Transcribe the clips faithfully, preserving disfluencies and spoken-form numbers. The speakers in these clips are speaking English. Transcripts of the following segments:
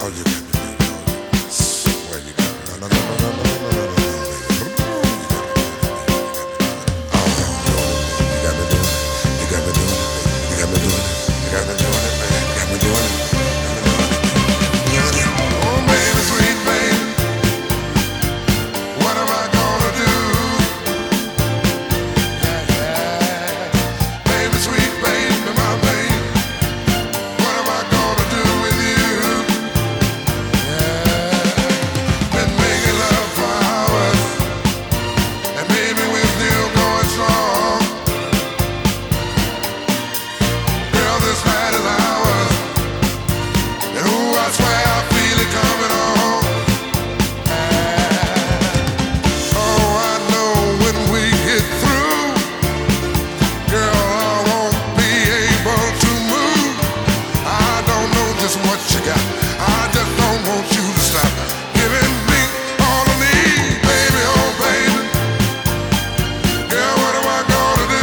you got to do, yo. Swear you got to. No, no, no, no, no, no, no, no, no, no, baby. You got me doing it. You got me doing it. You got me doing it. You got me doing it, man. You got me doing it. Oh, baby, sweet baby, what am I gonna do? Yeah, yeah. Baby, sweet baby, my baby, what am I gonna do with you? Yeah, been making love for hours, and baby, we're still going strong. Girl, this night is ours, and ooh, I swear I feel it coming on. Oh, I know when we get through, girl, I won't be able to move. I don't know just what you got. I just don't want you to stop giving me all I need, baby, oh baby. Girl, what am I gonna do?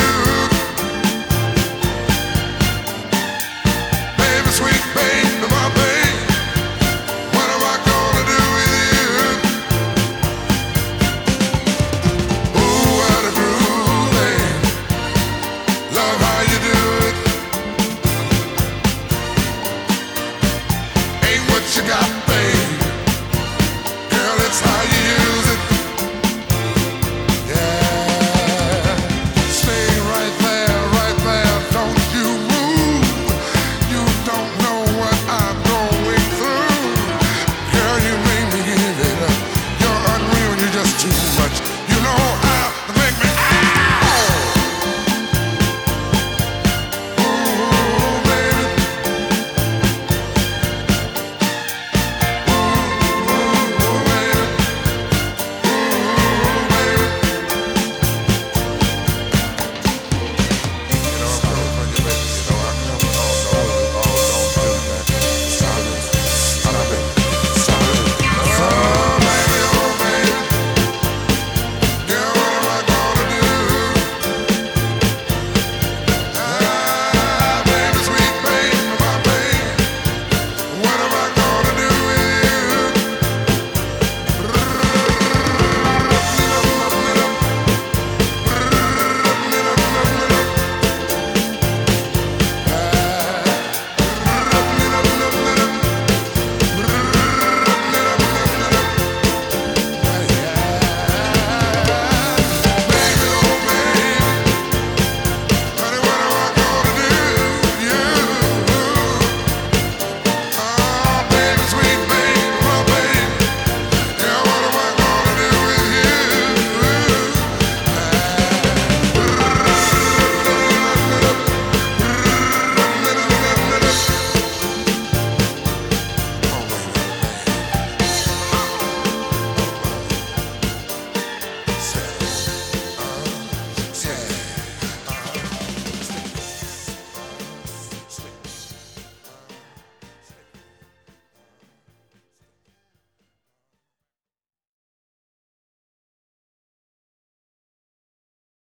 Baby, sweet baby, my baby, what am I gonna do with you? Ooh, what a groove, babe. Love how you do it. Ain't what you got,